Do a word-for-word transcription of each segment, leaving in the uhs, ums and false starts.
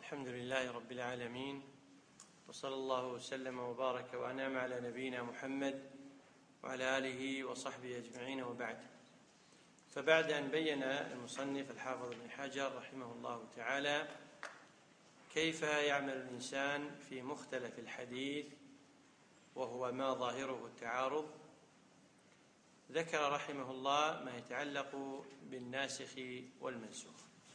الحمد لله رب العالمين، وصلى الله وسلم وبارك وأنعم على نبينا محمد وعلى آله وصحبه أجمعين، وبعد. فبعد أن بين المصنف الحافظ ابن حجر رحمه الله تعالى كيف يعمل الإنسان في مختلف الحديث وهو ما ظاهره التعارض، ذكر رحمه الله ما يتعلق بالناسخ والمنسوخ.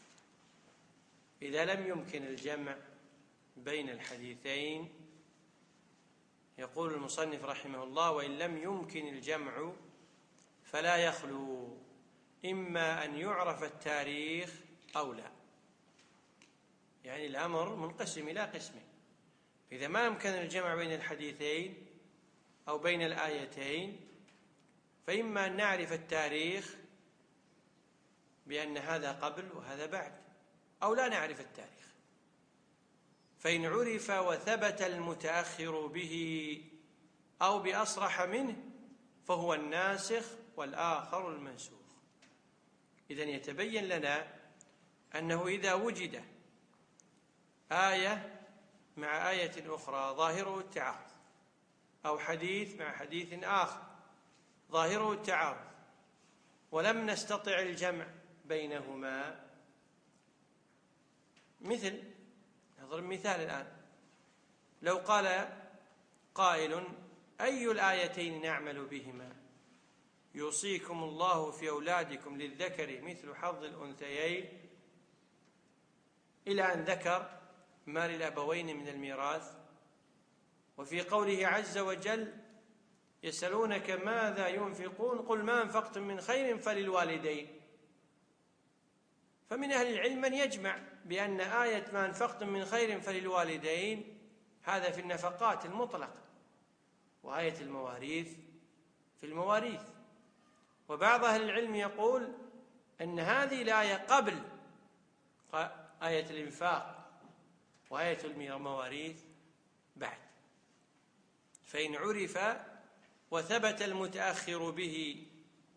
إذا لم يمكن الجمع بين الحديثين، يقول المصنف رحمه الله: وإن لم يمكن الجمع فلا يخلو إما أن يعرف التاريخ أو لا. يعني الأمر منقسم إلى قسمين: إذا ما أمكن الجمع بين الحديثين أو بين الآيتين، فإما أن نعرف التاريخ بأن هذا قبل وهذا بعد، أو لا نعرف التاريخ. فإن عرف وثبت المتأخر به أو بأصرح منه فهو الناسخ والآخر المنسوخ. إذن يتبين لنا أنه إذا وجد آية مع آية أخرى ظاهره التعارض، أو حديث مع حديث آخر ظاهره التعارض، ولم نستطع الجمع بينهما، مثل نضرب مثال الآن: لو قال قائل: أي الآيتين نعمل بهما؟ يوصيكم الله في أولادكم للذكر مثل حظ الأنثيين، إلى أن ذكر ما للأبوين من الميراث. وفي قوله عز وجل: يسألونك ماذا ينفقون قل ما أنفقتم من خير فللوالدين. فمن أهل العلم من يجمع بأن آية ما أنفقتم من خير فللوالدين هذا في النفقات المطلقة، وآية المواريث في المواريث. وبعض أهل العلم يقول أن هذه الآية قبل آية الإنفاق، وآية المواريث بعد. فإن عرف وثبت المتأخر به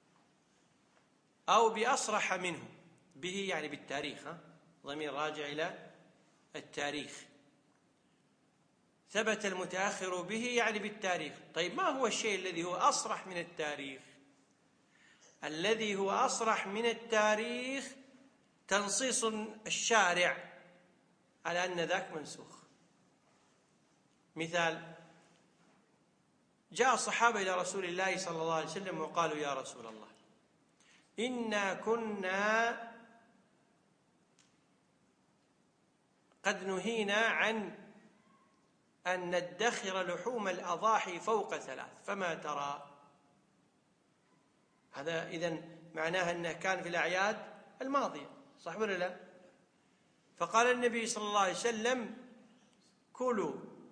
أو بأصرح منه، به يعني بالتاريخ، ها؟ ضمير راجع إلى التاريخ. ثبت المتأخر به يعني بالتاريخ. طيب، ما هو الشيء الذي هو أصرح من التاريخ؟ الذي هو أصرح من التاريخ تنصيص الشارع على أن ذاك منسوخ. مثال: جاء الصحابة إلى رسول الله صلى الله عليه وسلم وقالوا: يا رسول الله، إنا كنا قد نهينا عن أن ندخر لحوم الأضاحي فوق ثلاث، فما ترى؟ هذا إذن معناها أنه كان في الأعياد الماضية، صح ولا لا؟ فقال النبي صلى الله عليه وسلم: كلوا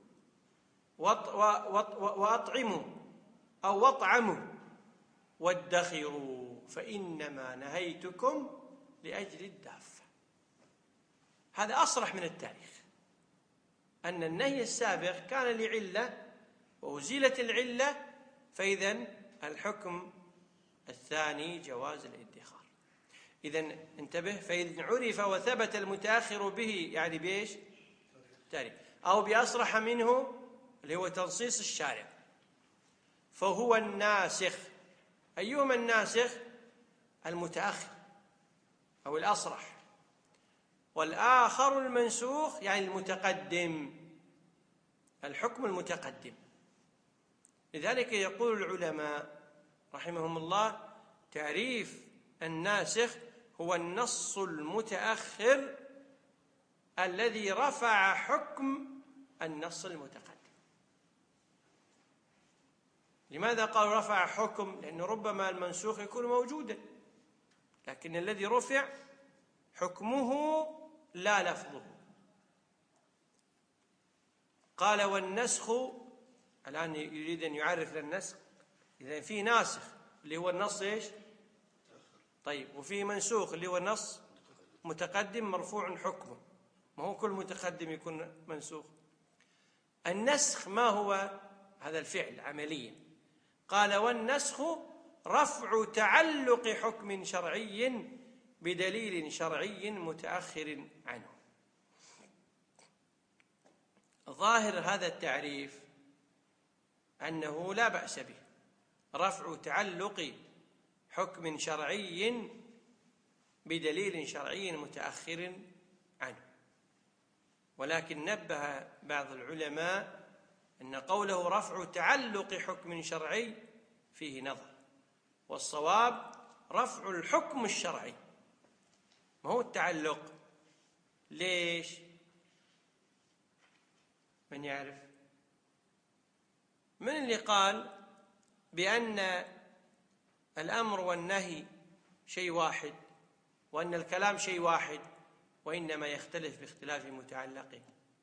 وأطعموا أو واطعموا وادخروا فإنما نهيتكم لأجل الدافة. هذا أصرح من التاريخ، أن النهي السابق كان لعلة وأزيلت العلة، فإذن الحكم الثاني جواز الادخار. إذن انتبه: فإذن عرف وثبت المتأخر به يعني بإيش؟ تاريخ، أو بأصرح منه اللي هو تنصيص الشارع، فهو الناسخ. أيهما الناسخ؟ المتأخر أو الأصرح. والآخر المنسوخ يعني المتقدم، الحكم المتقدم. لذلك يقول العلماء رحمهم الله: تعريف الناسخ هو النص المتأخر الذي رفع حكم النص المتقدم. لماذا قال رفع حكم؟ لأنه ربما المنسوخ يكون موجودا، لكن الذي رفع حكمه لا لفظه. قال: والنسخ، الآن يريد أن يعرف للنسخ. إذا في ناسخ اللي هو النص إيش؟ طيب، وفي منسوخ اللي هو النص متقدم مرفوع حكمه. ما هو كل متقدم يكون منسوخ. النسخ ما هو؟ هذا الفعل عمليا. قال: والنسخ رفع تعلق حكم شرعي بدليل شرعي متأخر عنه. وظاهر هذا التعريف أنه لا بأس به، رفع تعلق حكم شرعي بدليل شرعي متأخر عنه. ولكن نبه بعض العلماء أن قوله رفع تعلق حكم شرعي فيه نظر، والصواب رفع الحكم الشرعي، ما هو التعلق. ليش؟ من يعرف؟ من اللي قال بأن الأمر والنهي شيء واحد، وأن الكلام شيء واحد، وإنما يختلف باختلاف متعلقه؟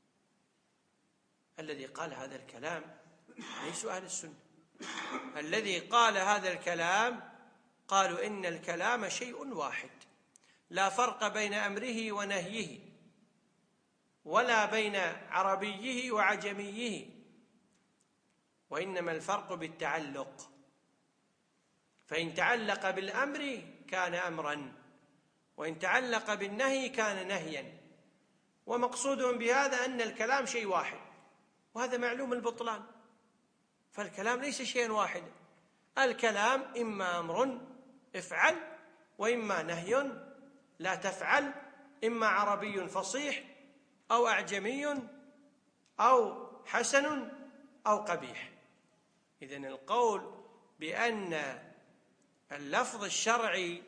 الذي قال هذا الكلام ليسوا أهل السنة. الذي قال هذا الكلام قالوا إن الكلام شيء واحد، لا فرق بين أمره ونهيه، ولا بين عربيه وعجميه، وإنما الفرق بالتعلق. فإن تعلق بالأمر كان أمرا، وإن تعلق بالنهي كان نهيا. ومقصودهم بهذا أن الكلام شيء واحد، وهذا معلوم البطلان. فالكلام ليس شيئا واحدا، الكلام إما أمر افعل، وإما نهي لا تفعل، إما عربي فصيح أو أعجمي أو حسن أو قبيح. إذن القول بأن اللفظ الشرعي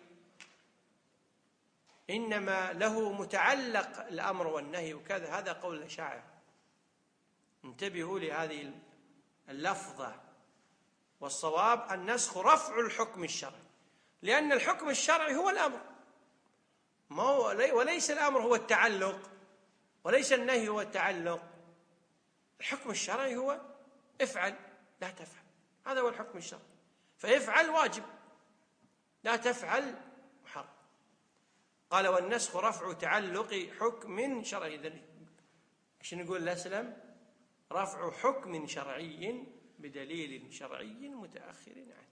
إنما له متعلق الأمر والنهي وكذا، هذا قول الأشاعرة. انتبهوا لهذه اللفظة. والصواب النسخ رفع الحكم الشرعي، لأن الحكم الشرعي هو الأمر، ما هو وليس الأمر هو التعلق، وليس النهي هو التعلق. الحكم الشرعي هو افعل لا تفعل، هذا هو الحكم الشرعي. فافعل واجب، لا تفعل محرم. قال والنسخ رفع تعلق حكم شرعي. ايش نقول الأسلم؟ رفع حكم شرعي بدليل شرعي متأخر عنه.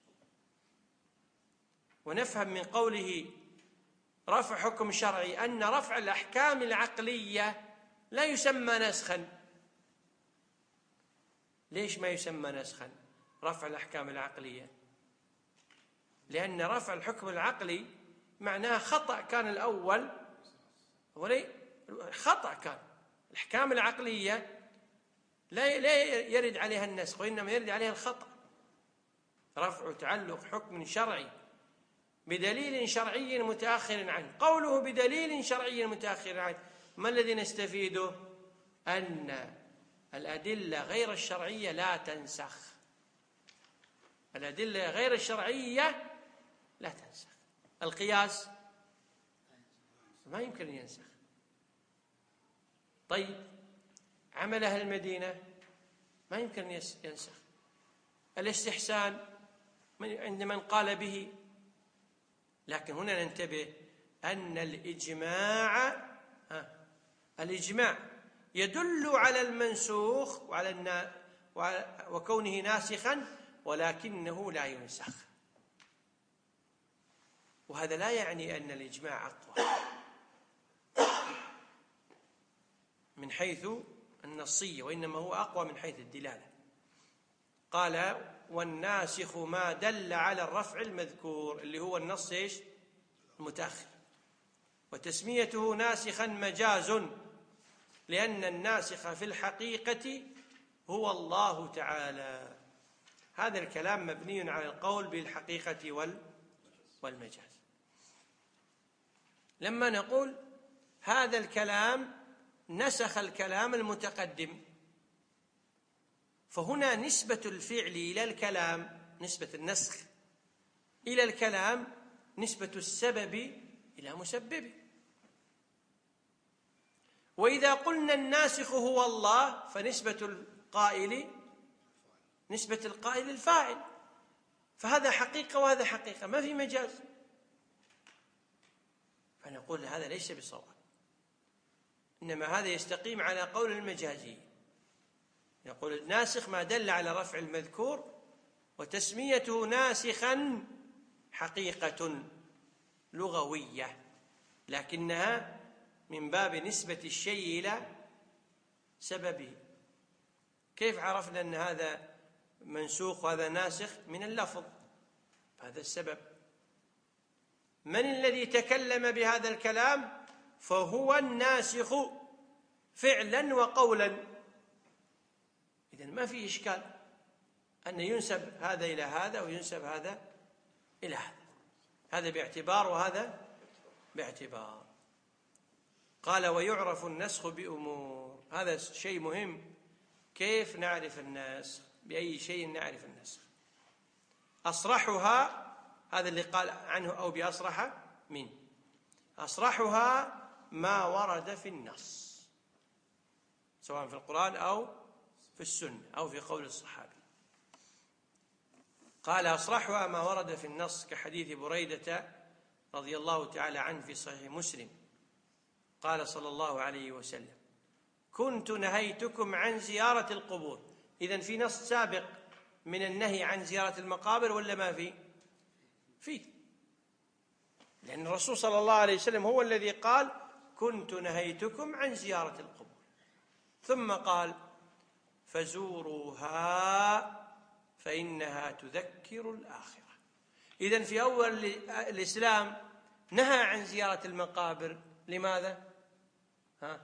ونفهم من قوله رفع حكم شرعي أن رفع الأحكام العقلية لا يسمى نسخا. ليش ما يسمى نسخا رفع الأحكام العقلية؟ لأن رفع الحكم العقلي معناه خطأ كان الأول، ولي خطأ كان. الأحكام العقلية لا لا يرد عليها النسخ، وإنما يرد عليها الخطأ. رفع تعلق حكم شرعي بدليل شرعي متأخر عنه. قوله بدليل شرعي متأخر عنه، ما الذي نستفيده؟ أن الأدلة غير الشرعية لا تنسخ. الأدلة غير الشرعية لا تنسخ. القياس ما يمكن أن ينسخ. طيب عمل أهل المدينة ما يمكن أن ينسخ. الاستحسان عند من قال به. لكن هنا ننتبه أن الإجماع الإجماع يدل على المنسوخ وعلى النا وكونه ناسخا، ولكنه لا ينسخ. وهذا لا يعني أن الإجماع أقوى من حيث النصية، وإنما هو أقوى من حيث الدلالة. قال والناسخ ما دل على الرفع المذكور، اللي هو النص إيش؟ المتأخر. وتسميته ناسخا مجاز، لأن الناسخ في الحقيقة هو الله تعالى. هذا الكلام مبني على القول بالحقيقة والمجاز. لما نقول هذا الكلام نسخ الكلام المتقدم، فهنا نسبة الفعل إلى الكلام، نسبة النسخ إلى الكلام نسبة السبب إلى مسببه. وإذا قلنا الناسخ هو الله فنسبة القائل نسبة القائل الفاعل، فهذا حقيقة وهذا حقيقة، ما في مجاز. فنقول هذا ليس بصواب، إنما هذا يستقيم على قول المجازي. يقول الناسخ ما دل على رفع المذكور، وتسميته ناسخا حقيقة لغوية، لكنها من باب نسبة الشيء إلى سببه. كيف عرفنا أن هذا منسوخ وهذا ناسخ؟ من اللفظ. هذا السبب. من الذي تكلم بهذا الكلام؟ فهو الناسخ فعلا وقولا. إذن ما في إشكال أن ينسب هذا إلى هذا وينسب هذا إلى هذا، هذا باعتبار وهذا باعتبار. قال ويعرف النسخ بأمور. هذا شيء مهم. كيف نعرف النسخ؟ بأي شيء نعرف النسخ؟ أصرحها، هذا اللي قال عنه أو بأصرح من، أصرحها ما ورد في النص سواء في القرآن أو في السنة أو في قول الصحابي. قال أصرحها ما ورد في النص كحديث بريدة رضي الله تعالى عنه في صحيح مسلم قال صلى الله عليه وسلم كنت نهيتكم عن زيارة القبور. إذن في نص سابق من النهي عن زيارة المقابر ولا ما في؟ فيه، لأن الرسول صلى الله عليه وسلم هو الذي قال كنت نهيتكم عن زيارة القبور، ثم قال فزوروها فإنها تذكر الآخرة. إذن في أول الإسلام نهى عن زيارة المقابر. لماذا؟ ها؟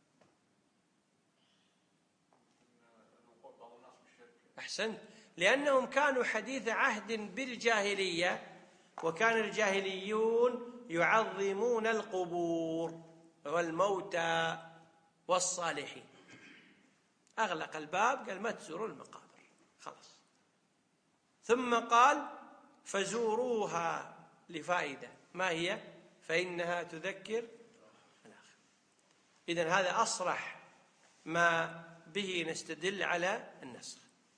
أحسنت، لأنهم كانوا حديث عهد بالجاهلية، وكان الجاهليون يعظمون القبور والموتى والصالحين. أغلق الباب، قال ما تزوروا المقابر، خلاص. ثم قال فزوروها لفائدة، ما هي؟ فإنها تذكر الآخرة. إذن هذا أصرح ما به نستدل على النسخ.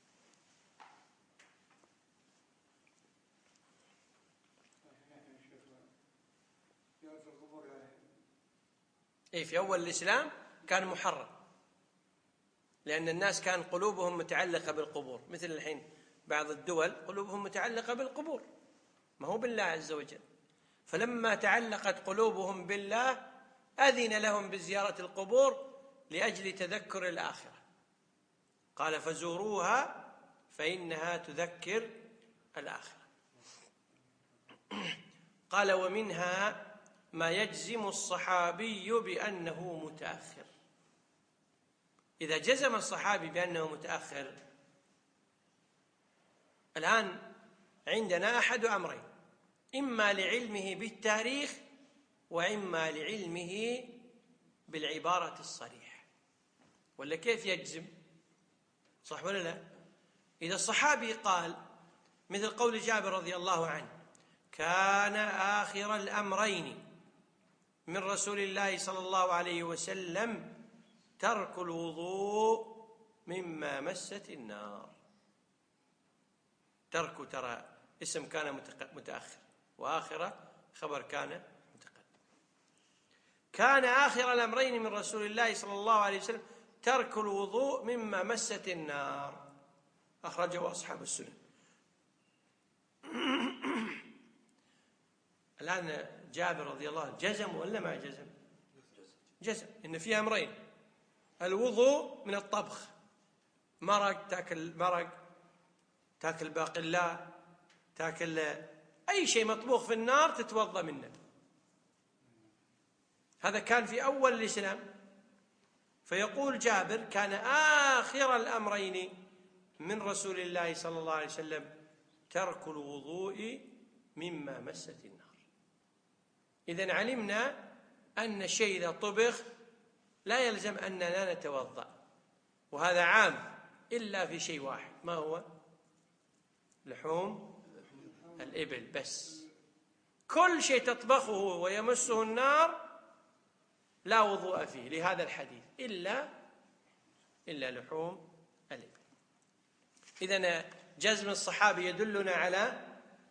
إيه، في أول الإسلام كان محرم، لأن الناس كان قلوبهم متعلقة بالقبور، مثل الحين بعض الدول قلوبهم متعلقة بالقبور ما هو بالله عز وجل، فلما تعلقت قلوبهم بالله أذن لهم بزيارة القبور لأجل تذكر الآخرة. قال فزوروها فإنها تذكر الآخرة. قال ومنها ما يجزم الصحابي بأنه متأخر. إذا جزم الصحابي بأنه متأخر، الآن عندنا أحد أمرين، إما لعلمه بالتاريخ وإما لعلمه بالعبارة الصريحة. ولا كيف يجزم؟ صح ولا لا؟ إذا الصحابي قال مثل قول جابر رضي الله عنه كان آخر الأمرين من رسول الله صلى الله عليه وسلم ترك الوضوء مما مست النار. ترك ترى اسم كان متأخر، وآخرة خبر كان متقدم. كان آخر الأمرين من رسول الله صلى الله عليه وسلم ترك الوضوء مما مست النار، أخرجه أصحاب السنن. الآن جابر رضي الله عنه جزم ولا ما جزم؟ جزم إن فيها أمرين: الوضوء من الطبخ، مرق تاكل مرق، تاكل باقلاء، تاكل أي شيء مطبوخ في النار تتوضأ منه. هذا كان في أول الإسلام. فيقول جابر كان آخر الأمرين من رسول الله صلى الله عليه وسلم ترك الوضوء مما مست النار. إذن علمنا أن الشيء إذا طبخ لا يلزم أننا نتوضأ، وهذا عام إلا في شيء واحد، ما هو؟ لحوم الإبل بس. كل شيء تطبخه ويمسه النار لا وضوء فيه لهذا الحديث إلا إلا لحوم الإبل. إذن جزم الصحابي يدلنا على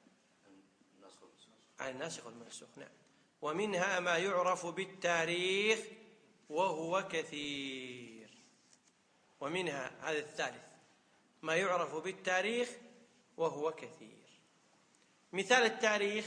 على الناسخ والمنسوخ. نعم. ومنها ما يعرف بالتاريخ وهو كثير. ومنها هذا الثالث ما يعرف بالتاريخ وهو كثير. مثال التاريخ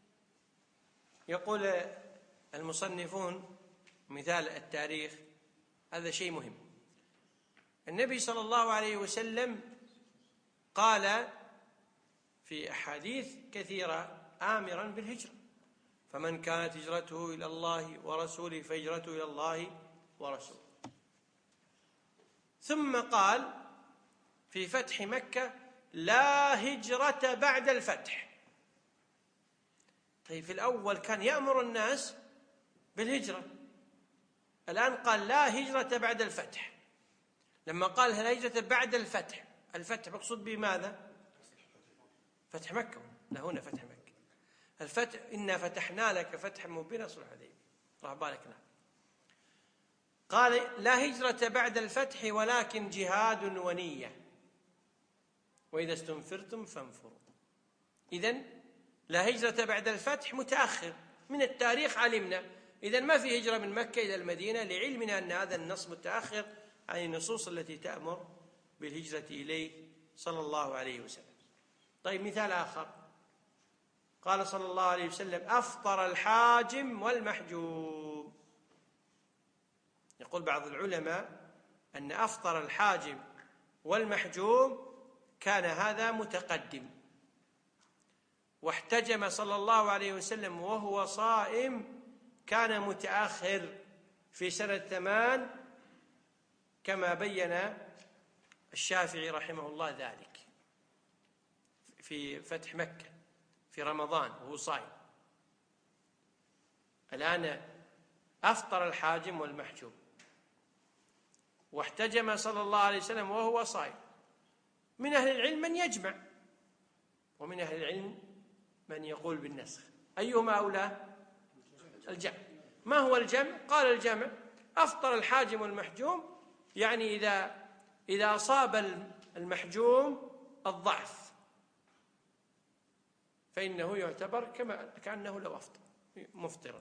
يقول المصنفون مثال التاريخ هذا شيء مهم. النبي صلى الله عليه وسلم قال في أحاديث كثيرة آمرا بالهجرة: فمن كانت هجرته إلى الله ورسوله فهجرته إلى الله ورسوله. ثم قال في فتح مكة: لا هجرة بعد الفتح. طيب في الأول كان يأمر الناس بالهجرة، الآن قال لا هجرة بعد الفتح. لما قال لا هجرة بعد الفتح، الفتح مقصود به ماذا؟ فتح مكة. لا، هنا فتح مكة. الفتح إنا فتحنا لك فتحا مبينا صلح الحديبية، راح بالك. نعم. قال لا هجرة بعد الفتح ولكن جهاد ونية، وإذا استنفرتم فانفروا. إذن لا هجرة بعد الفتح متأخر من التاريخ، علمنا. إذن ما في هجرة من مكة إلى المدينة، لعلمنا أن هذا النص متأخر عن النصوص التي تأمر بالهجرة إليه صلى الله عليه وسلم. طيب مثال آخر، قال صلى الله عليه وسلم: أفطر الحاجم والمحجوم. يقول بعض العلماء أن أفطر الحاجم والمحجوم كان هذا متقدم، واحتجم صلى الله عليه وسلم وهو صائم كان متأخر في سنة ثمان، كما بين الشافعي رحمه الله ذلك في فتح مكة في رمضان وهو صائم. الآن أفطر الحاجم والمحجوم، واحتجم صلى الله عليه وسلم وهو صائم. من أهل العلم من يجمع، ومن أهل العلم من يقول بالنسخ. أيهما أولى؟ الجمع. ما هو الجمع؟ قال الجمع: أفطر الحاجم والمحجوم، يعني إذا إذا أصاب المحجوم الضعف فإنه يعتبر كما كأنه لو أفطر مفطرا.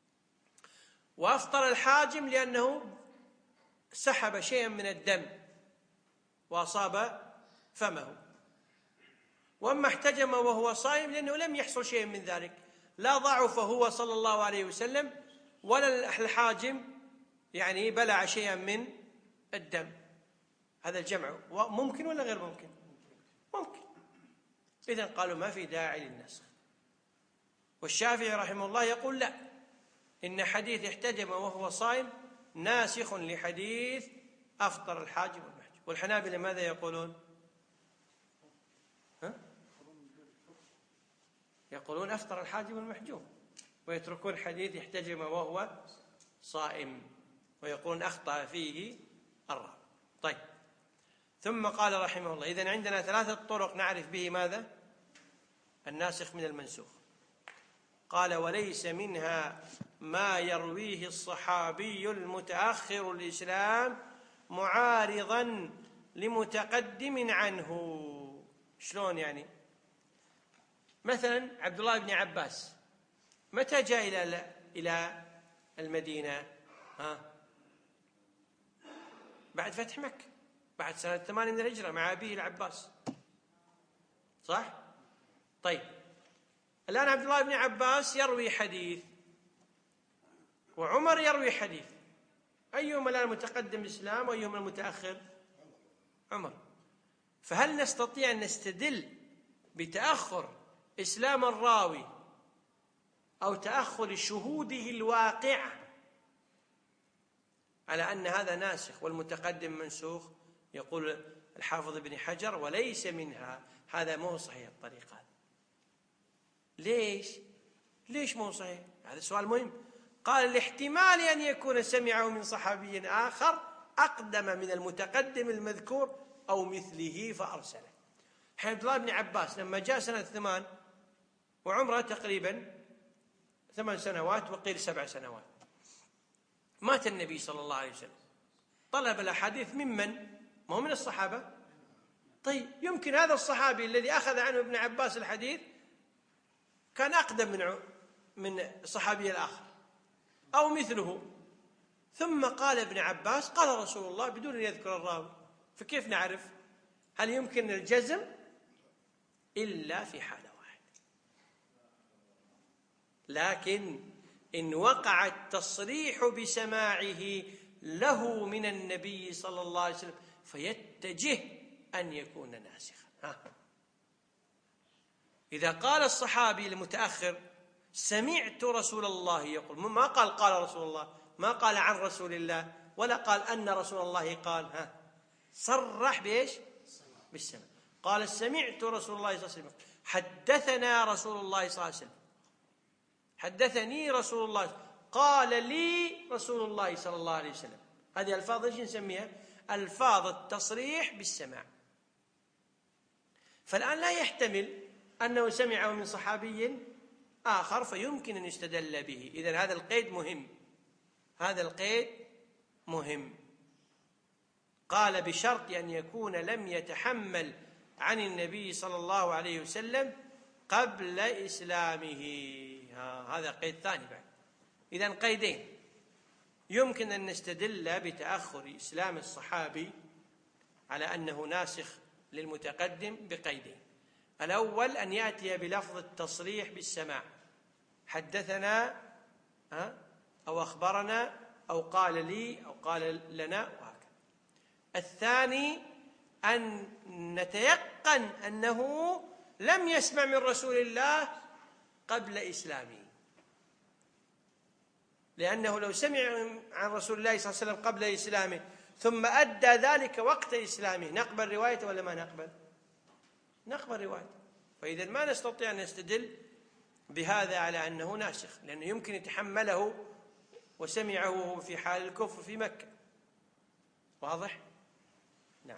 وأفطر الحاجم لأنه سحب شيئا من الدم وأصاب فمه. وأما احتجم وهو صائم لأنه لم يحصل شيء من ذلك، لا ضعف هو صلى الله عليه وسلم ولا الحاجم يعني بلع شيئا من الدم. هذا الجمع ممكن ولا غير ممكن؟ ممكن. إذن قالوا ما في داعي للنسخ. والشافعي رحمه الله يقول لا، إن حديث احتجم وهو صائم ناسخ لحديث أفطر الحاجم والمحجوم. والحنابلة ماذا يقولون؟ ها؟ يقولون أفطر الحاجم والمحجوم، ويتركون حديث احتجم وهو صائم، ويقولون أخطأ فيه الراوي. طيب، ثم قال رحمه الله: إذن عندنا ثلاثة طرق نعرف به ماذا؟ الناسخ من المنسوخ. قال: وليس منها ما يرويه الصحابي المتأخر الإسلام معارضا لمتقدم عنه. شلون يعني؟ مثلا عبد الله بن عباس متى جاء إلى إلى المدينة؟ ها؟ بعد فتح مكة، بعد سنة ثمانية من الهجرة مع أبيه العباس، صح؟ طيب الآن عبد الله بن عباس يروي حديث وعمر يروي حديث، أيهما الآن متقدم الإسلام وأيهما المتأخر؟ عمر. فهل نستطيع أن نستدل بتأخر إسلام الراوي أو تأخر شهوده الواقعة على أن هذا ناسخ والمتقدم منسوخ؟ يقول الحافظ ابن حجر: وليس منها. هذا مو صحيح الطريقة. ليش؟ ليش مو صحيح؟ هذا سؤال مهم. قال: الاحتمال أن يكون سمعه من صحابي آخر أقدم من المتقدم المذكور أو مثله فأرسله. عبد الله بن عباس لما جاء سنة ثمان وعمره تقريبا ثمان سنوات وقيل سبع سنوات، مات النبي صلى الله عليه وسلم، طلب الأحاديث ممن؟ ما هو من الصحابة. طيب يمكن هذا الصحابي الذي أخذ عنه ابن عباس الحديث كان أقدم من من الصحابي الآخر أو مثله. ثم قال ابن عباس قال رسول الله بدون أن يذكر الراوي، فكيف نعرف؟ هل يمكن الجزم؟ إلا في حالة واحدة، لكن إن وقع التصريح بسماعه له من النبي صلى الله عليه وسلم فيتجه أن يكون ناسخا. ها. إذا قال الصحابي المتأخر سمعت رسول الله يقول، ما قال قال رسول الله، ما قال عن رسول الله، ولا قال أن رسول الله قال، ها صرح بإيش؟ بالسمع. قال سمعت رسول الله صلى الله عليه وسلم، حدثنا رسول الله صلى الله عليه وسلم، حدثني رسول الله، قال لي رسول الله صلى الله عليه وسلم. هذه ألفاظ ايش نسميها؟ ألفاظ التصريح بالسماع. فالآن لا يحتمل أنه سمعه من صحابي آخر فيمكن أن يستدل به. إذن هذا القيد مهم، هذا القيد مهم. قال بشرط أن يكون لم يتحمل عن النبي صلى الله عليه وسلم قبل إسلامه. هذا قيد ثاني بعد. إذن قيدين يمكن أن نستدل بتأخر إسلام الصحابي على أنه ناسخ للمتقدم بقيدين. الأول أن يأتي بلفظ التصريح بالسماع، حدثنا أو أخبرنا أو قال لي أو قال لنا وهكذا. الثاني أن نتيقن أنه لم يسمع من رسول الله قبل إسلامه، لأنه لو سمع عن رسول الله صلى الله عليه وسلم قبل إسلامه ثم أدى ذلك وقت إسلامه نقبل روايته ولا ما نقبل؟ نقبل روايته. فإذا ما نستطيع أن نستدل بهذا على أنه ناسخ، لأنه يمكن يتحمله وسمعه وهو في حال الكفر في مكة. واضح؟ نعم.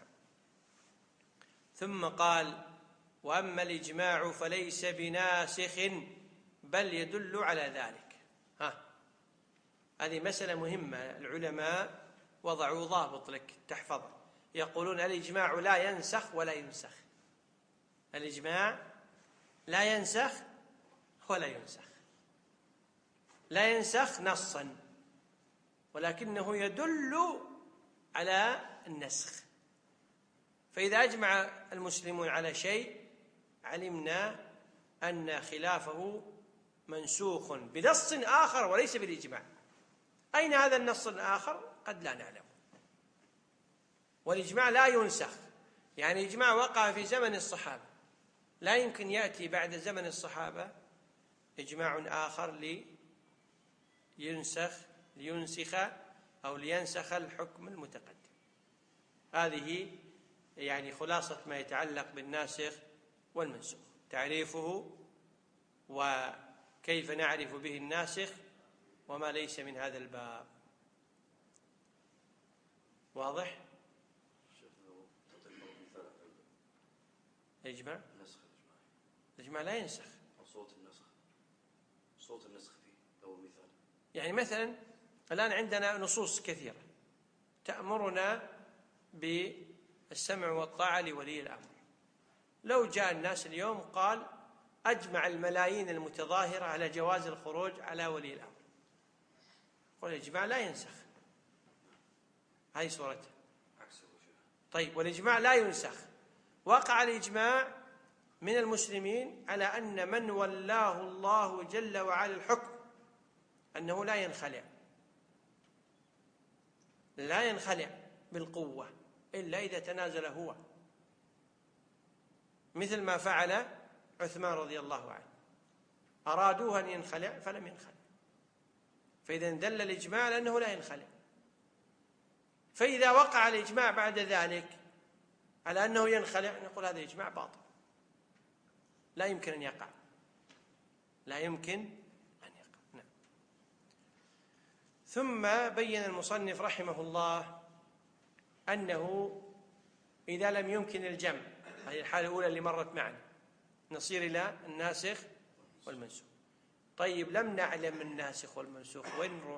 ثم قال وأما الإجماع فليس بناسخ بل يدل على ذلك. ها، هذه مسألة مهمة، العلماء وضعوا ضابط لك تحفظه. يقولون الإجماع لا ينسخ ولا ينسخ. الإجماع لا ينسخ ولا ينسخ، لا ينسخ نصا ولكنه يدل على النسخ. فإذا أجمع المسلمون على شيء علمنا أن خلافه منسوخ بنص آخر وليس بالإجماع. أين هذا النص الآخر؟ قد لا نعلم. والإجماع لا ينسخ، يعني إجماع وقع في زمن الصحابة، لا يمكن يأتي بعد زمن الصحابة إجماع آخر لينسخ لينسخ أو لينسخ الحكم المتقدم. هذه يعني خلاصة ما يتعلق بالناسخ والمنسوخ، تعريفه وكيف نعرف به الناسخ وما ليس من هذا الباب. واضح؟ الإجماع الإجماع لا ينسخ. صوت النسخ صوت النسخ فيه أو مثال، يعني مثلا الآن عندنا نصوص كثيرة تأمرنا بالسمع والطاعة لولي الأمر. لو جاء الناس اليوم قال أجمع الملايين المتظاهرة على جواز الخروج على ولي الأمر، قل الإجماع لا ينسخ، هذه صورته. طيب والإجماع لا ينسخ، وقع الإجماع من المسلمين على أن من ولاه الله جل وعلا الحكم أنه لا ينخلع لا ينخلع بالقوة إلا إذا تنازل هو، مثل ما فعل عثمان رضي الله عنه، أرادوه أن ينخلع فلم ينخلع، فإذا دل الإجماع على أنه لا ينخلع. فإذا وقع الإجماع بعد ذلك على أنه ينخلع نقول هذا الإجماع باطل، لا يمكن أن يقع، لا يمكن أن يقع. نعم. ثم بين المصنف رحمه الله أنه إذا لم يمكن الجمع، هذه الحالة الأولى اللي مرت معنا، نصير إلى الناسخ والمنسوخ. طيب لم نعلم الناسخ والمنسوخ، وين نروح؟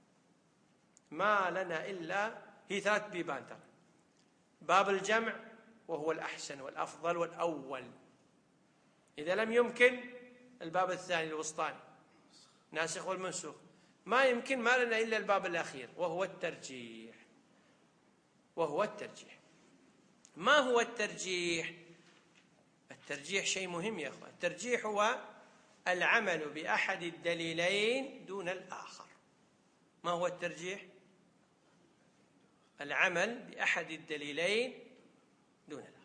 ما لنا إلا هي ثلاث بيبان ترى: باب الجمع وهو الأحسن والأفضل والأول. إذا لم يمكن الباب الثاني الوسطاني ناسخ والمنسوخ. ما يمكن، ما لنا إلا الباب الأخير وهو الترجيح. وهو الترجيح. ما هو الترجيح؟ الترجيح شيء مهم يا أخوان. الترجيح هو العمل بأحد الدليلين دون الآخر. ما هو الترجيح؟ العمل بأحد الدليلين دون الآخر.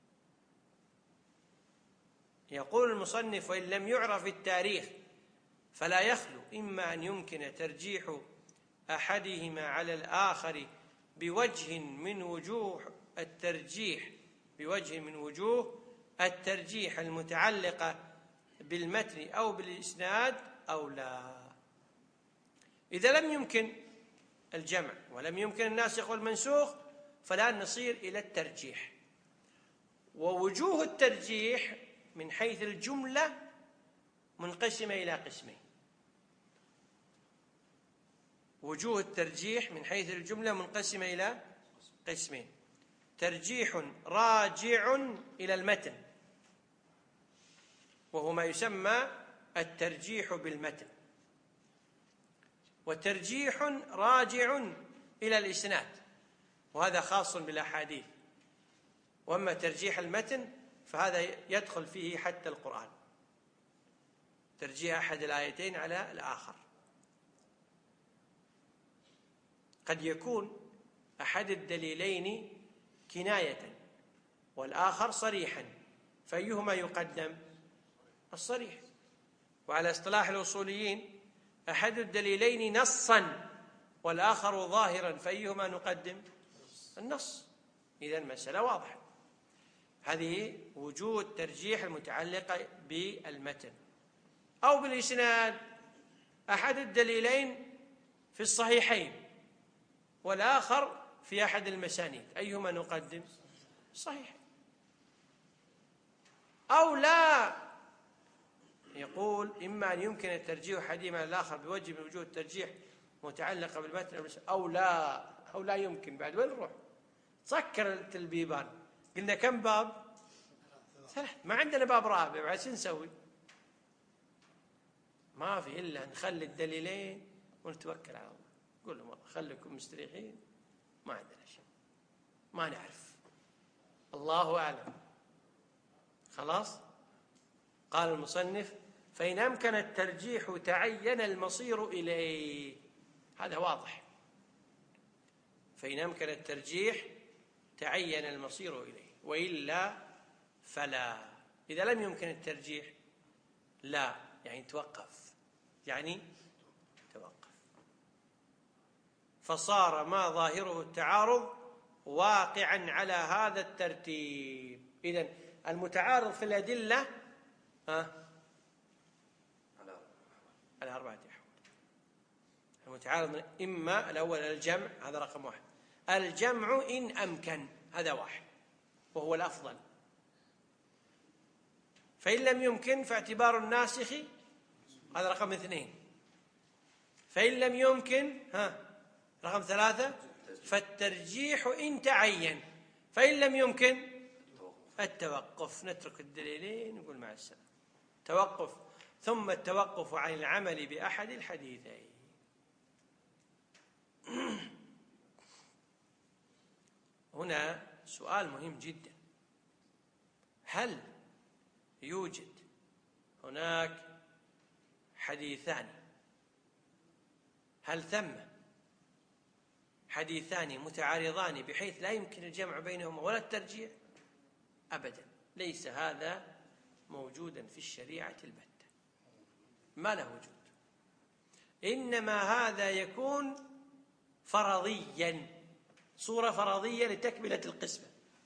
يقول المصنف: وإن لم يعرف التاريخ فلا يخلو إما أن يمكن ترجيح أحدهما على الآخر بوجه من وجوه الترجيح بوجه من وجوه الترجيح المتعلقة بالمتن أو بالإسناد أو لا. إذا لم يمكن الجمع ولم يمكن الناسخ والمنسوخ فلا نصير إلى الترجيح. ووجوه الترجيح من حيث الجملة منقسمة إلى قسمين. وجوه الترجيح من حيث الجملة منقسمة إلى قسمين: ترجيح راجع إلى المتن، وهو ما يسمى الترجيح بالمتن، وترجيح راجع إلى الإسناد، وهذا خاص بالأحاديث. وأما ترجيح المتن فهذا يدخل فيه حتى القرآن، ترجيح أحد الآيتين على الآخر. قد يكون أحد الدليلين كناية والآخر صريحا، فأيهما يقدم؟ الصريح. وعلى اصطلاح الأصوليين أحد الدليلين نصا والآخر ظاهرا، فأيهما نقدم؟ النص. إذن المسألة واضحة. هذه وجود ترجيح المتعلقة بالمتن. أو بالإسناد، أحد الدليلين في الصحيحين والآخر في أحد المسانيد، أيهما نقدم؟ صحيح. أو لا، يقول إما أن يمكن الترجيح أحدهما الآخر بوجه من وجوه الترجيح متعلقة بالمتن، أو لا أو لا يمكن. بعد وين نروح؟ سكر البيبان. قلنا كم باب؟ ثلاث. ما عندنا باب رابع، بعد شو نسوي؟ ما في إلا نخلي الدليلين ونتوكل على الله. قول لهم والله خليكم مستريحين، ما عندنا شيء، ما نعرف، الله أعلم. خلاص. قال المصنف: فإن أمكن الترجيح تعين المصير إليه. هذا واضح. فإن أمكن الترجيح تعين المصير إليه، وإلا فلا. إذا لم يمكن الترجيح لا، يعني توقف، يعني توقف. فصار ما ظاهره التعارض واقعا على هذا الترتيب. إذن المتعارض في الأدلة ها على أربعة أحوال. المتعارض إما الأول الجمع، هذا رقم واحد. الجمع إن أمكن، هذا واحد وهو الأفضل. فإن لم يمكن فاعتبار الناسخ، هذا رقم اثنين. فإن لم يمكن ها رقم ثلاثة فالترجيح إن تعين. فإن لم يمكن التوقف، نترك الدليلين ونقول مع السلامة. توقف. ثم التوقف عن العمل بأحد الحديثين. هنا سؤال مهم جدا: هل يوجد هناك حديثان، هل ثم حديثان متعارضان بحيث لا يمكن الجمع بينهما ولا الترجيح؟ أبدا، ليس هذا موجودا في الشريعة البتة، ما له وجود. إنما هذا يكون فرضيا، صورة فرضية لتكملة القسمة.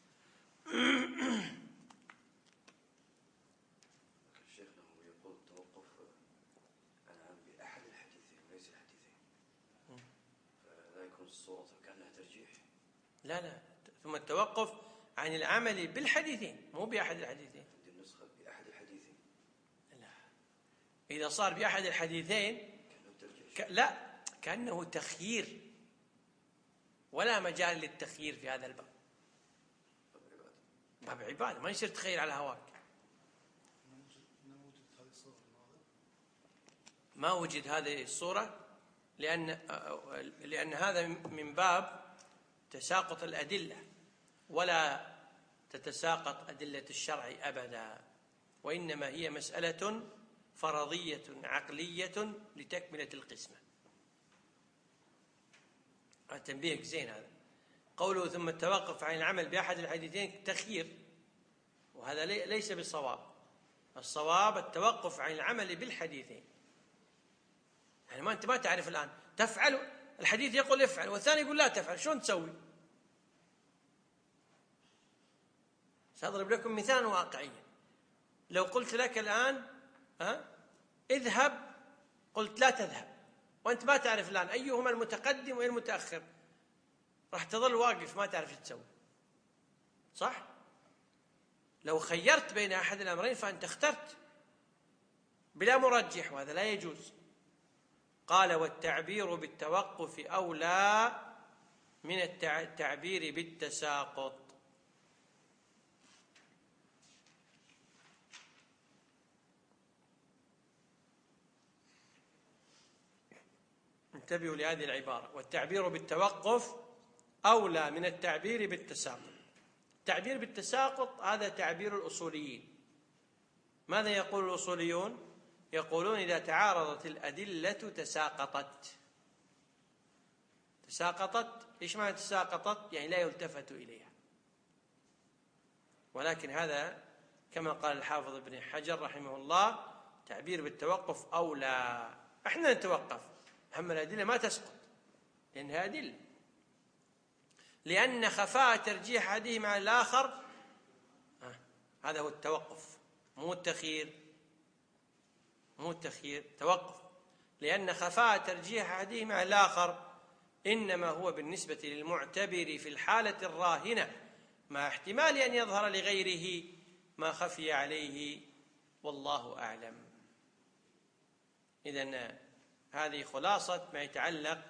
شيخنا هو يقول توقف عن بأحد الحديثين وليس الحديثين، فلا يكون الصورة كأنها ترجيح. لا لا، ثم التوقف عن العمل بالحديثين، مو بأحد الحديثين. عندي النسخة بأحد الحديثين. لا، إذا صار بأحد الحديثين كأنه ترجيح. ك... لا، كأنه تخيير، ولا مجال للتخيير في هذا الباب. باب عبادة، ما يصير تخير على هواك. ما وجد هذه الصورة، لأن لأن هذا من باب تساقط الأدلة، ولا تتساقط أدلة الشرع أبدا، وإنما هي مسألة فرضية عقلية لتكملة القسمة. تنبيهك زين هذا. قوله ثم التوقف عن العمل بأحد الحديثين تخيير، وهذا ليس بالصواب. الصواب التوقف عن العمل بالحديثين. يعني ما أنت ما تعرف الآن تفعل، الحديث يقول افعل والثاني يقول لا تفعل، شلون تسوي؟ سأضرب لكم مثال واقعيا. لو قلت لك الآن ها اذهب، قلت لا تذهب، وأنت ما تعرف الآن أيهما المتقدم وأي المتأخر، راح تظل واقف ما تعرف شو تسوي، صح؟ لو خيرت بين أحد الأمرين فأنت اخترت بلا مرجح، وهذا لا يجوز. قال والتعبير بالتوقف أولى من التعبير بالتساقط. انتبهوا لهذه العبارة، والتعبير بالتوقف أولى من التعبير بالتساقط. التعبير بالتساقط هذا تعبير الأصوليين. ماذا يقول الأصوليون؟ يقولون إذا تعارضت الأدلة تساقطت. تساقطت، إيش معنى تساقطت؟ يعني لا يلتفت إليها. ولكن هذا كما قال الحافظ ابن حجر رحمه الله تعبير بالتوقف أولى. احنا نتوقف، أما الأدلة ما تسقط لأنها أدلة، لأن خفاء ترجيح أحدهما على الآخر آه. هذا هو التوقف، مو التخيير، مو التخيير، توقف. لأن خفاء ترجيح أحدهما على الآخر إنما هو بالنسبة للمعتبر في الحالة الراهنة، مع احتمال أن يظهر لغيره ما خفي عليه، والله أعلم. إذن هذه خلاصة ما يتعلق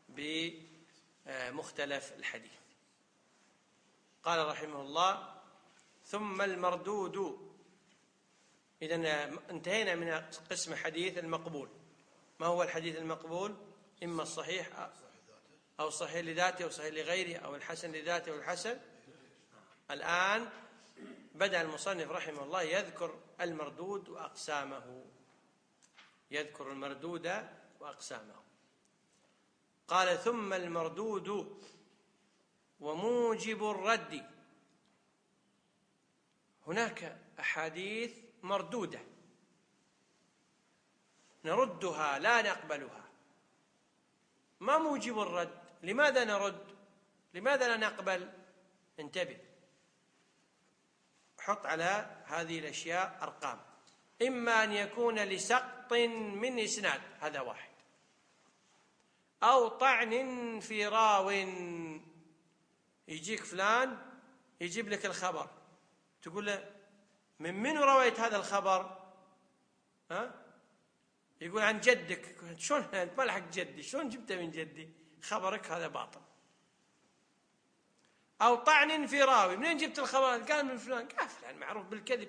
بمختلف الحديث. قال رحمه الله ثم المردود. إذن انتهينا من قسم حديث المقبول. ما هو الحديث المقبول؟ إما الصحيح أو الصحيح لذاته أو صحيح لغيره أو الحسن لذاته أو الحسن. الآن بدأ المصنف رحمه الله يذكر المردود وأقسامه، يذكر المردود وأقسامه. قال ثم المردود وموجب الرد. هناك أحاديث مردودة نردها لا نقبلها. ما موجب الرد؟ لماذا نرد؟ لماذا لا نقبل؟ انتبه، حط على هذه الأشياء أرقام. إما أن يكون لسقط من إسناد، هذا واحد، أو طعن في راو. يجيك فلان يجيب لك الخبر، تقول له من من رويت هذا الخبر؟ ها؟ يقول عن جدك. شلون أنت ما لحق جدي؟ شلون جبته من جدي؟ خبرك هذا باطل. أو طعن في راوي، منين جبت الخبر؟ قال من فلان. قال فلان معروف بالكذب.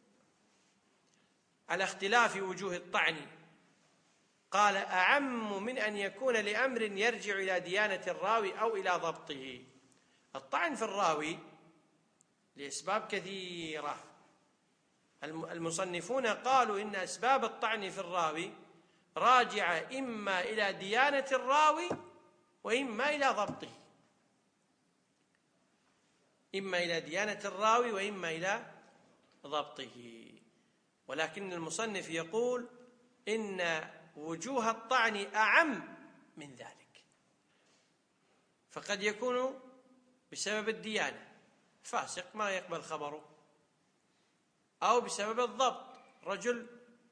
على اختلاف وجوه الطعن. قال أعم من أن يكون لأمر يرجع إلى ديانة الراوي أو إلى ضبطه. الطعن في الراوي لأسباب كثيرة. المصنفون قالوا إن أسباب الطعن في الراوي راجعة إما إلى ديانة الراوي وإما إلى ضبطه. إما إلى ديانة الراوي وإما إلى ضبطه. ولكن المصنف يقول إن وجوه الطعن أعم من ذلك. فقد يكون بسبب الديانة، فاسق ما يقبل خبره، أو بسبب الضبط، رجل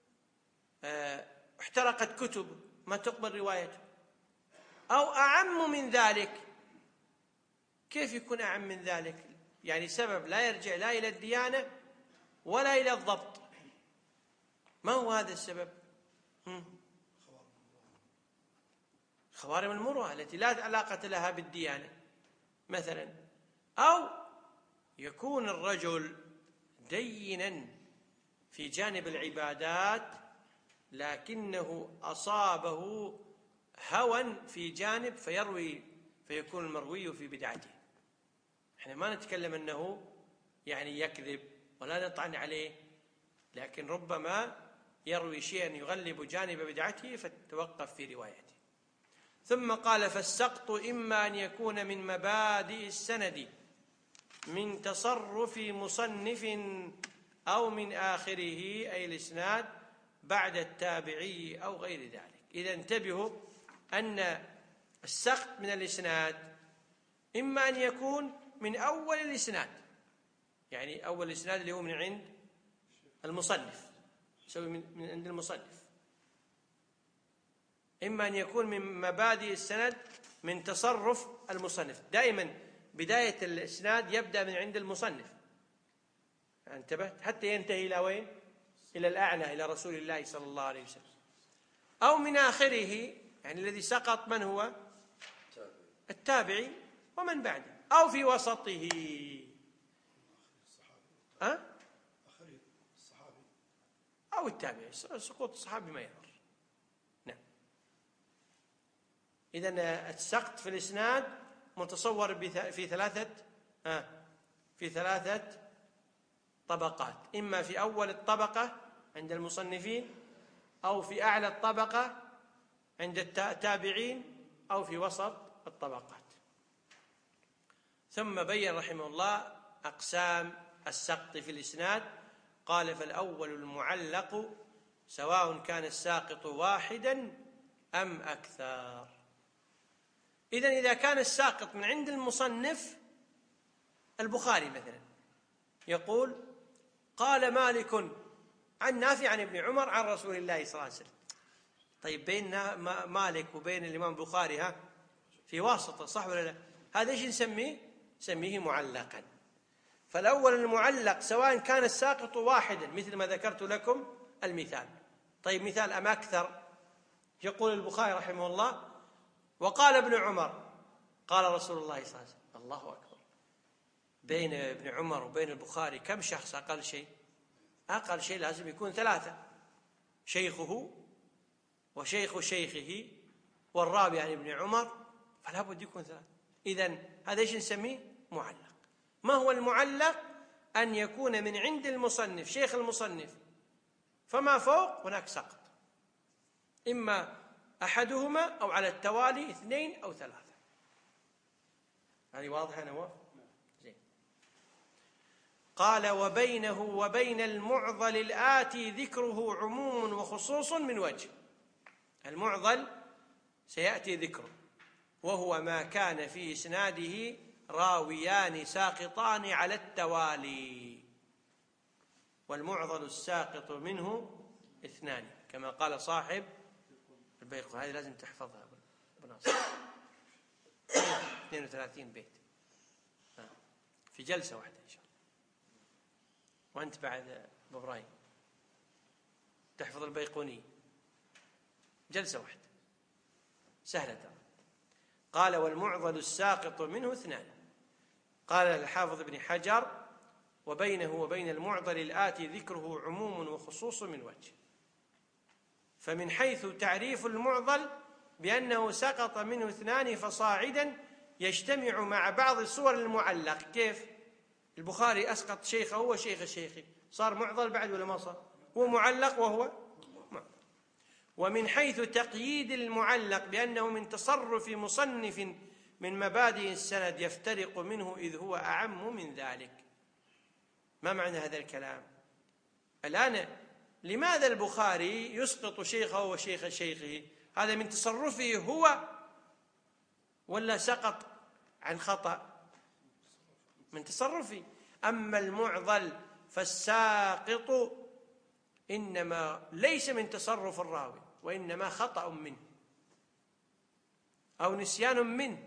احترقت كتب ما تقبل روايته، أو أعم من ذلك. كيف يكون أعم من ذلك؟ يعني سبب لا يرجع لا إلى الديانة ولا إلى الضبط. ما هو هذا السبب؟ خوارم المروءة التي لا علاقة لها بالديانة مثلا. أو يكون الرجل دينا في جانب العبادات لكنه أصابه هوى في جانب فيروي، فيكون المروي في بدعته. احنا ما نتكلم أنه يعني يكذب ولا نطعن عليه، لكن ربما يروي شيئا يغلب جانب بدعته فتوقف في روايته. ثم قال فالسقط إما أن يكون من مبادئ السند من تصرف مصنف أو من آخره أي الإسناد بعد التابعي أو غير ذلك. إذا انتبهوا أن السقط من الإسناد إما أن يكون من أول الإسناد، يعني أول الإسناد اللي هو من عند المصنف، يسوي من عند المصنف، إما أن يكون من مبادئ السند من تصرف المصنف. دائما بداية الإسناد يبدأ من عند المصنف، انتبهت، حتى ينتهي إلى وين؟ إلى الأعلى، إلى رسول الله صلى الله عليه وسلم. أو من آخره، يعني الذي سقط من هو؟ التابعي ومن بعده. أو في وسطه، أه؟ أو التابعي. سقوط الصحابي ما يضر. نعم. إذن السقط في الإسناد متصور في ثلاثة آه في ثلاثة طبقات، إما في أول الطبقة عند المصنفين، أو في أعلى الطبقة عند التابعين، أو في وسط الطبقات. ثم بين رحمه الله أقسام السقط في الإسناد. قال فالأول المعلق سواء كان الساقط واحدا أم أكثر. إذن إذا كان الساقط من عند المصنف، البخاري مثلا يقول قال مالك عن نافع عن ابن عمر عن رسول الله صلى الله عليه وسلم. طيب بين مالك وبين الإمام البخاري ها في واسطة، صح ولا لا؟ هذا ايش نسميه؟ نسميه معلقا. فالأول المعلق سواء كان الساقط واحدا مثل ما ذكرت لكم المثال. طيب مثال أم أكثر؟ يقول البخاري رحمه الله وقال ابن عمر قال رسول الله صلى الله عليه وسلم. الله أكبر. بين ابن عمر وبين البخاري كم شخص؟ أقل شيء أقل شيء لازم يكون ثلاثة، شيخه وشيخ شيخه والرابع عن ابن عمر، فلا بد يكون ثلاثة. إذن هذا ايش نسميه؟ معلق. ما هو المعلق؟ أن يكون من عند المصنف، شيخ المصنف، فما فوق هناك سقط، إما أحدهما أو على التوالي اثنين أو ثلاثة. هذه واضحة نواف؟ زين. قال وبينه وبين المعضل الآتي ذكره عموم وخصوص من وجه. المعضل سيأتي ذكره، وهو ما كان في إسناده راويان ساقطان على التوالي، والمعضل الساقط منه اثنان كما قال صاحب البيقون. هذه لازم تحفظها بناصر. اثنين وثلاثين بيت في جلسة واحدة إن شاء الله. وأنت بعد أبو إبراهيم تحفظ البيقوني جلسة واحدة سهلة ترى. قال والمعضل الساقط منه اثنان. قال الحافظ ابن حجر وبينه وبين المعضل الآتي ذكره عموم وخصوص من وجه. فمن حيث تعريف المعضل بأنه سقط منه اثنان فصاعدا يجتمع مع بعض صور المعلق. كيف؟ البخاري أسقط شيخه وشيخ شيخه، صار معضل بعد ولا ما صار؟ هو معلق وهو معضل. ومن حيث تقييد المعلق بأنه من تصرف مصنف من مبادئ السند يفترق منه إذ هو أعم من ذلك. ما معنى هذا الكلام؟ الآن لماذا البخاري يسقط شيخه وشيخ شيخه؟ هذا من تصرفه هو ولا سقط عن خطأ؟ من تصرفه. أما المعضل فالساقط إنما ليس من تصرف الراوي، وإنما خطأ منه أو نسيان منه.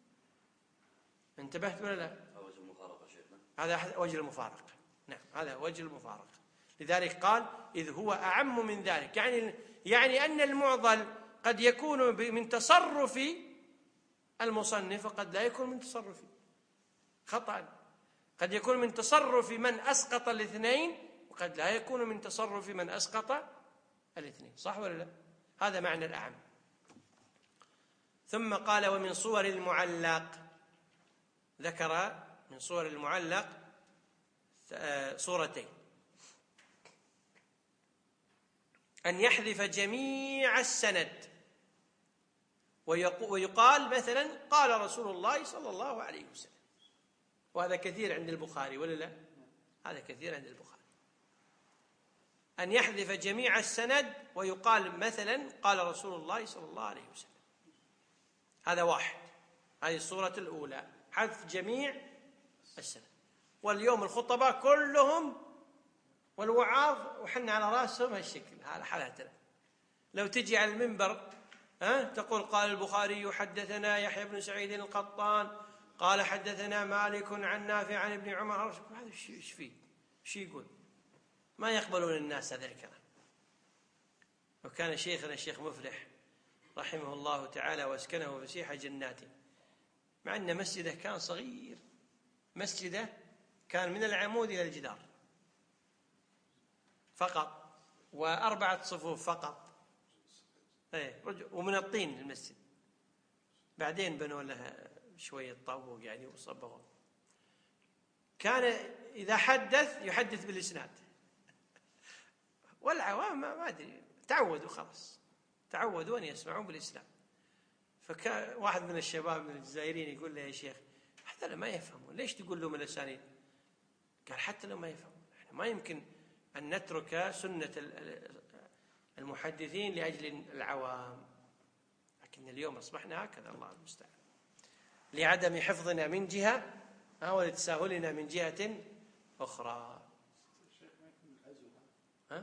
انتبهت ولا لا؟ وجه المفارقة شيخنا. هذا وجه المفارقة. نعم هذا وجه المفارقة. لذلك قال إذ هو أعم من ذلك، يعني يعني أن المعضل قد يكون من تصرف المصنف وقد لا يكون من تصرفه خطأ. قد يكون من تصرف من أسقط الاثنين وقد لا يكون من تصرف من أسقط الاثنين، صح ولا لا؟ هذا معنى الأعم. ثم قال ومن صور المعلق، ذكر من صور المعلق صورتين: أن يحذف جميع السند ويقال مثلا قال رسول الله صلى الله عليه وسلم، وهذا كثير عند البخاري ولا لا؟ هذا كثير عند البخاري، أن يحذف جميع السند ويقال مثلا قال رسول الله صلى الله عليه وسلم. هذا واحد، هذه الصورة الأولى، حذف جميع السند. واليوم الخطباء كلهم والوعاظ وحنا على راسهم هالشكل، هذا حالتنا. لو تجي على المنبر ها تقول قال البخاري حدثنا يحيى بن سعيد القطان قال حدثنا مالك عن نافع عن ابن عمر، هذا ايش فيه؟ ايش يقول؟ ما يقبلون الناس هذا الكلام. وكان شيخنا الشيخ مفلح رحمه الله تعالى واسكنه فسيح جناته، مع أن مسجده كان صغير، مسجده كان من العمود إلى الجدار فقط، وأربعة صفوف فقط، ايه، ومن الطين المسجد. بعدين بنوا لها شوية طوق يعني وصبغوا. كان إذا حدث يحدث بالإسناد، والعوام ما أدري تعودوا خلاص، تعودوا أن يسمعون بالإسلام. فكان واحد من الشباب من الجزائريين يقول له يا شيخ حتى ما يفهمون، ليش تقول لهم الأسانيد؟ قال حتى لو ما يفهمون، احنا ما يمكن أن نترك سنة المحدثين لأجل العوام، لكن اليوم أصبحنا هكذا، الله المستعان، لعدم حفظنا من جهة ولتساهلنا من جهة أخرى. ها؟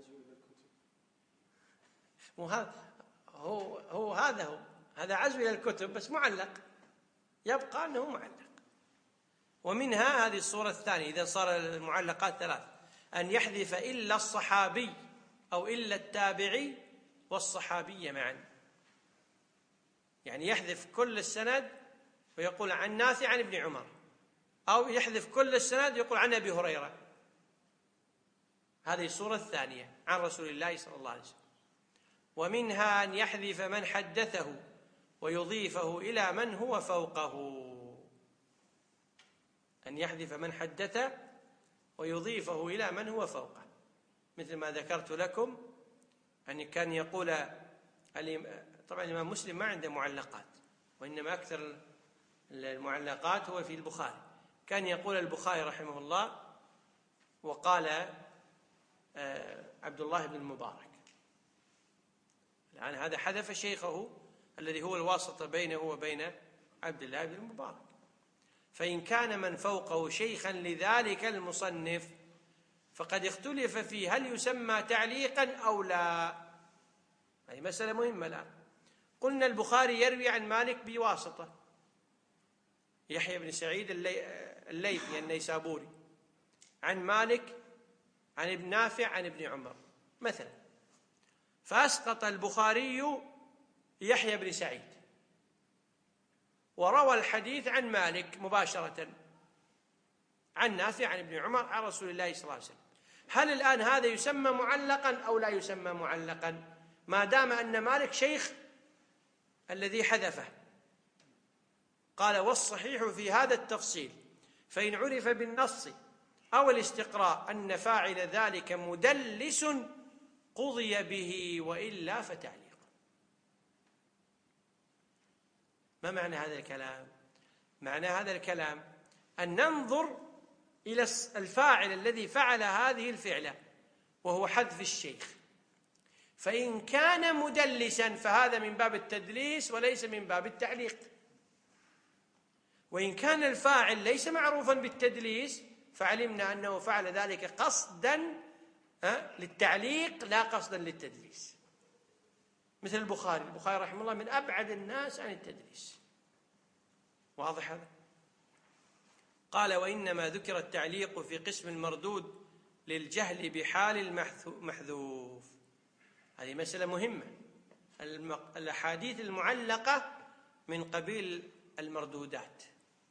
وهذا هو هو هذا هو هذا عزو إلى الكتب بس معلق، يبقى أنه معلق. ومنها هذه الصورة الثانية، إذا صار المعلقات ثلاث، أن يحذف إلا الصحابي أو إلا التابعي والصحابي معا، يعني يحذف كل السند ويقول عن نافع عن ابن عمر، أو يحذف كل السند ويقول عن أبي هريرة. هذه الصورة الثانية عن رسول الله صلى الله عليه وسلم. ومنها أن يحذف من حدثه ويضيفه إلى من هو فوقه، أن يحذف من حدث ويضيفه إلى من هو فوقه، مثل ما ذكرت لكم أن كان يقول، طبعا الإمام مسلم ما عنده معلقات، وإنما أكثر المعلقات هو في البخاري. كان يقول البخاري رحمه الله وقال عبد الله بن المبارك، الآن هذا حذف شيخه الذي هو الواسطة بينه وبين عبد الله بن المبارك. فإن كان من فوقه شيخا لذلك المصنف فقد اختلف فيه هل يسمى تعليقا أو لا. هذه مسألة مهمة الآن. قلنا البخاري يروي عن مالك بواسطة، يحيى بن سعيد الليثي النيسابوري عن مالك عن ابن نافع عن ابن عمر مثلا، فأسقط البخاري يحيى بن سعيد وروى الحديث عن مالك مباشرة عن نافع عن ابن عمر عن رسول الله صلى الله عليه وسلم. هل الآن هذا يسمى معلقا أو لا يسمى معلقا ما دام أن مالك شيخ الذي حذفه؟ قال والصحيح في هذا التفصيل، فإن عرف بالنص أو الاستقراء أن فاعل ذلك مدلس قضي به وإلا فتعليق. ما معنى هذا الكلام؟ معنى هذا الكلام أن ننظر إلى الفاعل الذي فعل هذه الفعلة وهو حذف الشيخ، فإن كان مدلسا فهذا من باب التدليس وليس من باب التعليق، وإن كان الفاعل ليس معروفا بالتدليس فعلمنا أنه فعل ذلك قصدا للتعليق لا قصدا للتدليس. مثل البخاري، البخاري رحمه الله من أبعد الناس عن التدليس، واضح هذا؟ قال وإنما ذكر التعليق في قسم المردود للجهل بحال المحذوف. هذه مسألة مهمة. الأحاديث المعلقة من قبيل المردودات،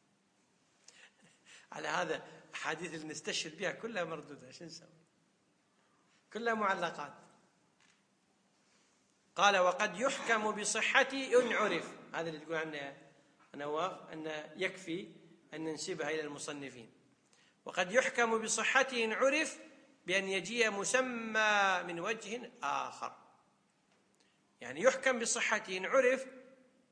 على هذا أحاديث اللي نستشهد بها كلها مردودة، شو نسوي؟ كلها معلقات. قال وقد يحكم بصحته إن عرف، هذا اللي تقول عنه نواف أن يكفي أن ننسبها إلى المصنفين. وقد يحكم بصحته إن عرف بأن يجيء مسمى من وجه آخر، يعني يحكم بصحته إن عرف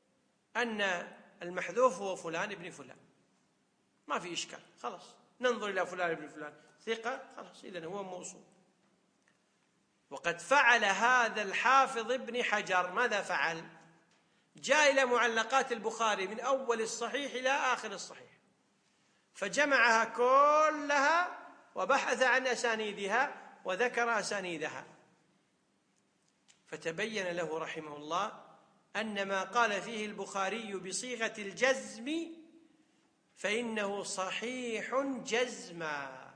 أن المحذوف هو فلان ابن فلان، ما في إشكال، خلاص ننظر إلى فلان ابن فلان ثقة، خلاص إذن هو موصول. وقد فعل هذا الحافظ ابن حجر، ماذا فعل؟ جاء إلى معلقات البخاري من أول الصحيح إلى آخر الصحيح، فجمعها كلها وبحث عن أسانيدها وذكر أسانيدها، فتبين له رحمه الله أن ما قال فيه البخاري بصيغة الجزم فإنه صحيح جزما،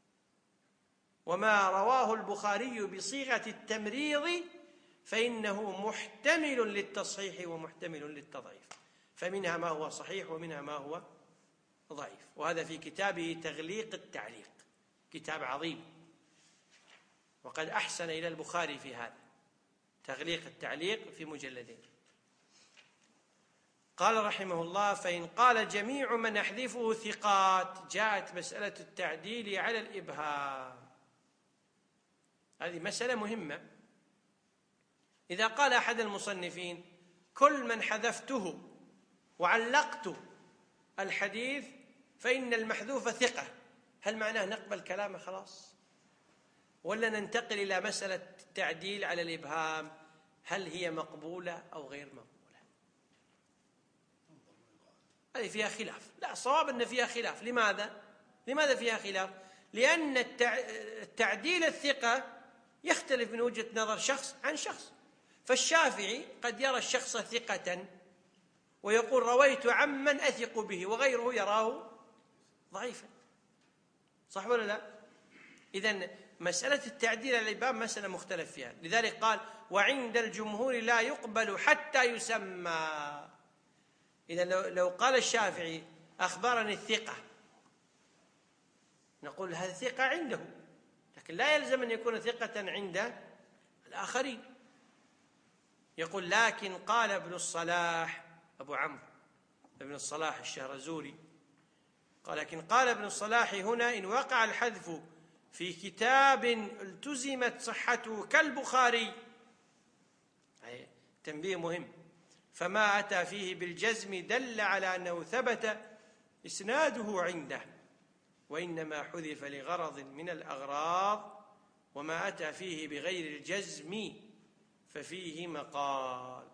وما رواه البخاري بصيغة التمريض فإنه محتمل للتصحيح ومحتمل للتضعيف، فمنها ما هو صحيح ومنها ما هو ضعيف. وهذا في كتابه تغليق التعليق، كتاب عظيم، وقد أحسن إلى البخاري في هذا تغليق التعليق في مجلدين. قال رحمه الله: فإن قال جميع من أحذفه ثقات، جاءت مسألة التعديل على الإبهام. هذه مسألة مهمة. إذا قال أحد المصنفين كل من حذفته وعلقت الحديث فإن المحذوف ثقة، هل معناه نقبل كلامه خلاص؟ ولا ننتقل إلى مسألة التعديل على الإبهام، هل هي مقبولة أو غير مقبولة؟ هذه فيها خلاف. لا، الصواب أن فيها خلاف. لماذا؟ لماذا فيها خلاف؟ لأن التعديل الثقة يختلف من وجهة نظر شخص عن شخص. فالشافعي قد يرى الشخص ثقة ويقول رويت عمن أثق به، وغيره يراه ضعيفا، صح ولا لا؟ إذن مسألة التعديل على الإبهام مسألة مختلف فيها. لذلك قال: وعند الجمهور لا يقبل حتى يسمى. إذا لو قال الشافعي أخبرني الثقة، نقول هذا ثقة عنده، لكن لا يلزم أن يكون ثقة عند الآخرين. يقول: لكن قال ابن الصلاح، أبو عمرو ابن الصلاح الشهرزوري قال: لكن قال ابن الصلاح هنا إن وقع الحذف في كتاب التزمت صحته كالبخاري، أي تنبيه مهم، فما أتى فيه بالجزم دل على أنه ثبت إسناده عنده، وإنما حذف لغرض من الأغراض، وما أتى فيه بغير الجزم ففيه مقال.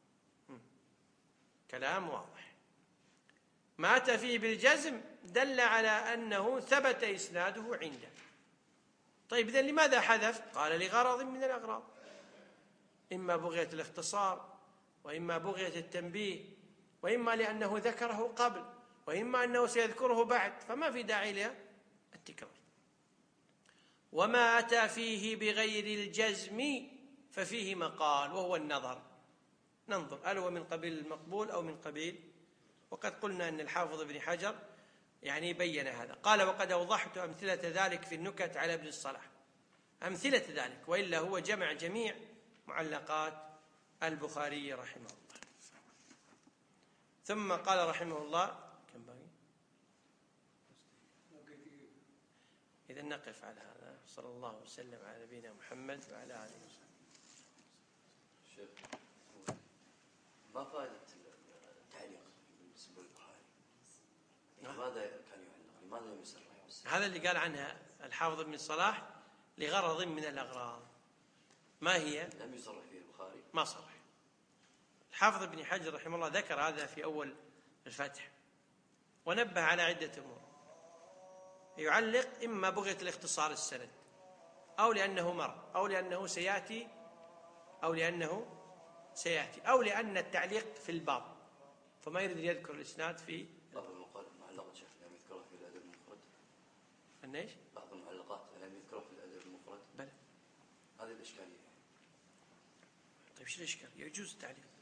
كلام واضح. ما أتى فيه بالجزم دل على أنه ثبت إسناده عنده. طيب إذن لماذا حذف؟ قال: لغرض من الأغراض، إما بغية الاختصار، وإما بغية التنبيه، وإما لأنه ذكره قبل، وإما أنه سيذكره بعد، فما في داعي للتكرار. وما أتى فيه بغير الجزم ففيه مقال، وهو النظر. ننظر هل هو من قبيل المقبول أو من قبيل، وقد قلنا أن الحافظ ابن حجر يعني بين هذا. قال: وقد أوضحت أمثلة ذلك في النكت على ابن الصلاح، أمثلة ذلك، وإلا هو جمع جميع معلقات البخاري رحمه الله. ثم قال رحمه الله: كم باقي؟ إذا نقف على هذا. صلى الله وسلم على نبينا محمد وعلى آله وصحبه. شيخ، ما فائدة التعليق بالنسبة للبخاري؟ لماذا كان يعلق؟ لماذا لم يصرح؟ هذا اللي قال عنها الحافظ ابن الصلاح: لغرض من الأغراض. ما هي؟ لم يصرح فيه البخاري، ما صرح. الحافظ ابن حجر رحمه الله ذكر هذا في أول الفتح، ونبه على عدة أمور. يعلق إما بغية الاختصار السند، أو لأنه مر، أو لأنه سيأتي، أو لأنه سيأتي، أو لأن التعليق في الباب فما يريد يذكر الإسناد في بعض المعلقات شيخ لم يذكره في الأدب المفرد. أن إيش؟ بعض المعلقات لم يذكره في الأدب المفرد. بلى، هذه الإشكالية. طيب شو الإشكال؟ يجوز التعليق.